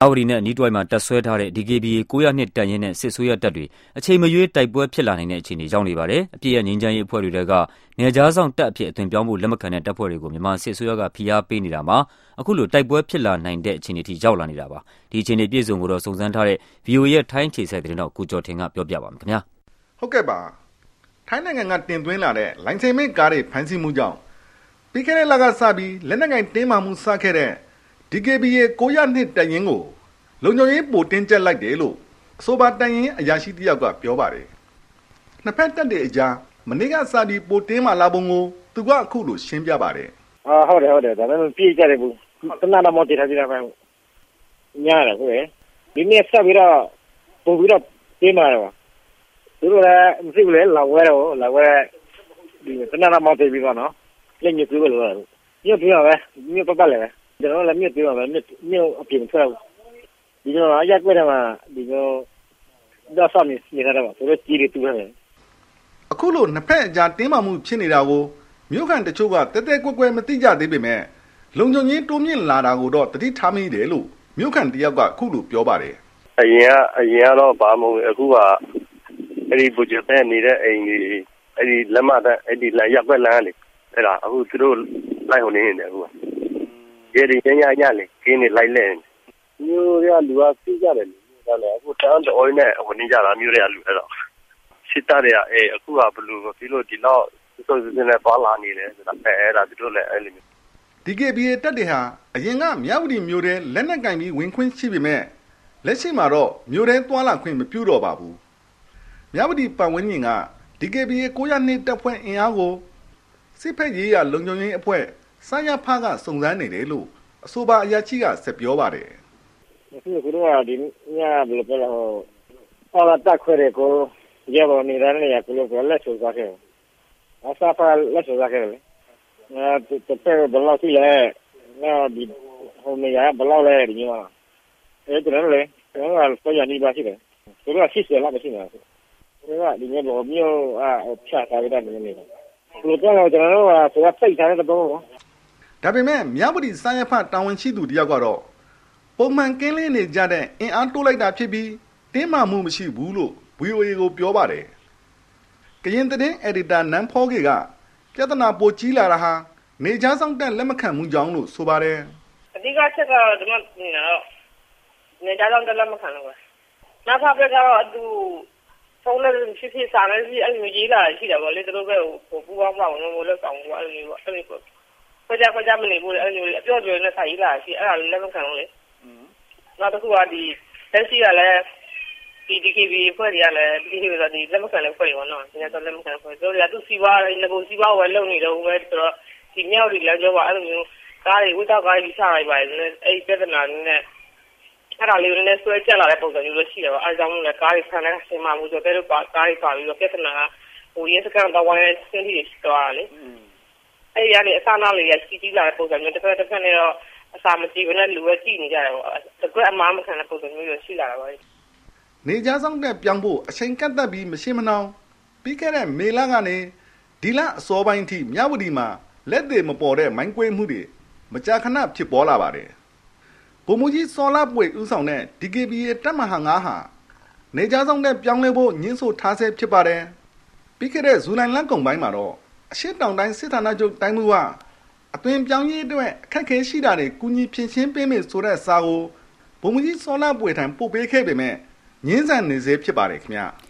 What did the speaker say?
ဝတီနဲ့အနီးတစ်ဝိုက်မှာတပ်ဆွဲထားတဲ့ DKBA 902တပ်ရင်းနဲ့စစ်ဆိုရတပ်တွေအချိန်မရွေးတိုက်ပွဲဖြစ်လာနိုင်တဲ့အခြေအနေရောက်နေပါတယ်။အပြည့်ရဲ့ငြိမ်းချမ်းရေးအဖွဲ့တွေကနယ်ခြားစောင့်တပ်အဖြစ်အသွင်ပြောင်းဖို့လက်မခံတဲ့တပ်ဖွဲ့တွေကိုမြန်မာစစ်ဆိုရကဖိအားပေးနေတာမှာအခုလိုတိုက်ပွဲဖြစ်လာနိုင်တဲ့အခြေအနေထိရောက်လာနေတာပါ။ဒီအခြေအနေပြည့်စုံကိုတော့စုံစမ်းထားတဲ့ VOA ရဲ့ထိုင်းခြေစိုက်သတင်းတော်ကိုကျော်ထင်ကပြောပြပါမယ်ခင်ဗျာ။ဟုတ်ကဲ့ပါ။ထိုင်းနိုင်ငံကတင်သွင်းလာတဲ့လိုင်စင်မဲ့ကားတွေဖမ်းဆီးမှုကြောင့်ပြီးခဲ့တဲ့လကစပြီးလက်နက်ကိုင်တင်းမာမှုစခဲ့တဲ့ DKBA 902တပ်ရင်းကိုလုံခြုံရေးပိုတင်းကျပ်လိုက်တယ်လို့အဆိုပါတပ်ရင်းအရာရှိတယောက်ကပြောပါတယ်။နှစ်ဖက်တပ်တွေအကြားမနေ့ကစပြီးပိုတင်းမာလာပုံကိုသူကအခုလိုရှင်းပြပါတယ်။ဟုတ်တယ်ဒါပေမဲ့ပြေးကြတယ်ဘူး။တနနာမောတိထားကြတာပဲ။ညားတယ်ဟုတ်ရဲ့။ဒီနေ့ဆက်ပြီးတော့ပို့ပြီးတော့တင်းမာတယ်ပါ။သူတို့လည်းမရှိဘူးလေလာဝဲဒီတနနာမောတိပြီးတော့နော်။လက်ညှိုးပြလို့ရတယ်။ညှို့ပြရပဲ။ညှို့ပတ်လည်းပဲ။ကျွန်တော်လည်းမြစ်ပြရပဲ။မြစ်အပြင်ထွက်ဒီတော့ရက်ွက်တယ်မှာဒီတော့ဒါဆောင်နေရတာပါဆိုတော့ကြီးတွေတူရတယ်အခုလိုနှစ်ဖက်အကြားတင်းမာမှုဖြစ်နေတာကိုမြို့ခံတချို့ကတဲတဲကွက်ကွက်မသိကြသေးပေမဲ့လုံခြုံရေးတိုးမြင့်လာတာကိုတော့တတိထားမိတယ်လို့မြို့ခံတယောက်ကအခုလိုပြောပါတယ်အရင်ကတော့ဘာမှမဟုတ်အခုကအဲ့ဒီဘူဂျက်ပဲနေတဲ့အိမ်ကြီးအဲ့ဒီလက်မတဲ့အဲ့ဒီရက်ွက်လမ်းလေအဲ့ဒါအခုသူတို့လိုက်ဟိုနေနေတယ်အခုကရေဒီညညလေးခင်းနေလိုက်လဲမျိုးရလူကသိကြတယ်ဒါလည်းအခုတန်းတော်နဲ့ဝင်ကြတာမျိုးတွေကလူအဲ့တော့စစ်သားတွေကအခုကဘလူးဒီလိုဒီတော့သူတို့စနေပါလာနေတယ်ဆိုတာအဲ့ဒါသူတို့လည်းအဲ့လိုမျိုး DKBA တပ်တွေဟာအရင်ကမြောက်ဝတီမျိုးတဲ့လက်နက်ကင်ပြီးဝင်ခွင့်ရှိပေမဲ့လက်ရှိမှာတော့မျိုးတဲ့တွာလာခွင့်မပြုတော့ပါဘူးမြောက်ဝတီပတ်ဝန်းကျင်က DKBA 902တပ်ဖွဲ့အင်အားကိုစစ်ဖက်ရေးရလုံခြုံရေးအဖွဲ့စရဖကစုံစမ်းနေတယ်လို့အဆိုပါအရာရှိကဆက်ပြောပါတယ်အခုကတော့ဒီညဘယ်လိုလဲဟောလာတက်ခွဲတဲ့ကိုရပါနေတဲ့နေရာကိုလည်းလက်ချိုးစားခဲ့အစားဖာလက်ချိုးစားခဲ့လေတဲ့ဘယ်လောက်ရှိလဲဒီဟိုနေရာဘယ်လောက်လဲဒီမှာအဲ့ဒါလည်းကျွန်တော်ကဆိုရနေပါရှိတယ်သူက80လောက်ပဲရှိနေတာသူကဒီနေ့တော့မြို့ဖြတ်ထားတဲ့နေနေလို့ကျွန်တော်တို့ကဆိုတော့စိတ်ထားတဲ့တော့ဒါပေမဲ့မြောက်ပတိစရဖတာဝန်ရှိသူတယောက်ကတော့ပုံမှန်ကင်းလင်းနေကြတဲ့အင်အားတိုးလိုက်တာဖြစ်ပြီးတင်းမာမှုမရှိဘူးလို့ VOA ကိုပြောပါတယ်။ကရင်သတင်းအက်ဒီတာနန်းဖောကေကပြဿနာပိုကြီးလာတာဟာနေကြားဆောင်တက်လက်မခံမှုကြောင့်လို့ဆိုပါတယ်။အဓိကချက်ကတော့ဒီမှာနေကြားဆောင်တက်လက်မခံလို့ပဲ။နောက်တစ်ခါကတော့သူဖုန်းနဲ့ဖြစ်စားနေပြီအဲ့လိုကြီးလာရှိတယ်ဗောလေသူတို့ပဲဟိုပူပေါင်းပေါင်းလို့လောက်ဆောင်ဘူးအဲ့လိုမျိုးပေါ့အဲ့လိုပေါ့။ခွကြမနေဘူးလေအဲ့လိုမျိုးအပြော့ပြောနဲ့ဆိုင်ကြီးလာရှိအဲ့ဒါလည်းလက်မခံလို့လေ။နောက်တစ်ခုကဒီတက်ရှိကလည်းဒီ DKB ဖွဲ့တွေကလည်းဒီလက်မခံတဲ့ဖွဲ့တွေပေါ့နော်။ဒီကတော့လက်မခံဖွဲ့တို့တွေကသူစီးပွားငကိုစီးပွားဝယ်လုပ်နေတော့ပဲဆိုတော့ဒီမြောက်တွေလည်းပြောပါအဲ့လိုမျိုးကားတွေဝိတောက်ကားကြီးချလိုက်ပါတယ်အဲ့ဒီပြဿနာနဲ့အဲ့ဒါလေးနဲ့ဆွဲချက်လာတဲ့ပုံစံမျိုးလို့ရှိတယ်ပေါ့အဲ့ဒါကြောင့်လည်းကားတွေဆန်တဲ့အချိန်မှာမျိုးဆိုတဲ့ကားတွေပါပြီးတော့ပြဿနာဟိုရဲစကန်တော့ဝိုင်းဆင်းပြီးတော့လေအဲ့ဒီကနေအစနာလေးရစီးကြီးလာတဲ့ပုံစံမျိုးတစ်ခါနဲ့တော့အစာမကြည့်ဘဲနဲ့လူပဲကြည့်နေကြတယ်ပေါ့တကွက်အမားမခံတဲ့ပုံစံမျိုးရရှိလာတာပါနေကြားဆောင်တဲ့ပြောင်းဖို့အချိန်ကန့်သက်ပြီးမရှိမနှောင်းပြီးခဲ့တဲ့မေလကနေဒီလအစောပိုင်းထိမြဝတီမှာလက်သေးမပေါ်တဲ့မိုင်းကွေးမှုတွေမကြာခဏဖြစ်ပေါ်လာပါတယ်ဗိုလ်မှူးကြီးစော်လာပွေဦးဆောင်တဲ့ DKBA တပ်မဟာ9ဟာနေကြားဆောင်တဲ့ပြောင်းလဲဖို့ညှင်းဆိုထားဆဲဖြစ်ပါတယ်ပြီးခဲ့တဲ့ဇူလိုင်လကုန်ပိုင်းမှာတော့အရှေ့တောင်တိုင်းစစ်ဌာနချုပ်တိုင်းမှုကအသွင်ပြောင်းရေးအတွက်အခက်အခဲရှိတာတွေကူညီဖြည့်ရှင်းပေးမယ်ဆိုတဲ့စာကိုဗိုလ်မှူးကြီးစော်လာပွေထံပို့ပေးခဲ့ပေမဲ့ငင်းဆန်နေစေဖြစ်ပါတယ်ခင်ဗျာ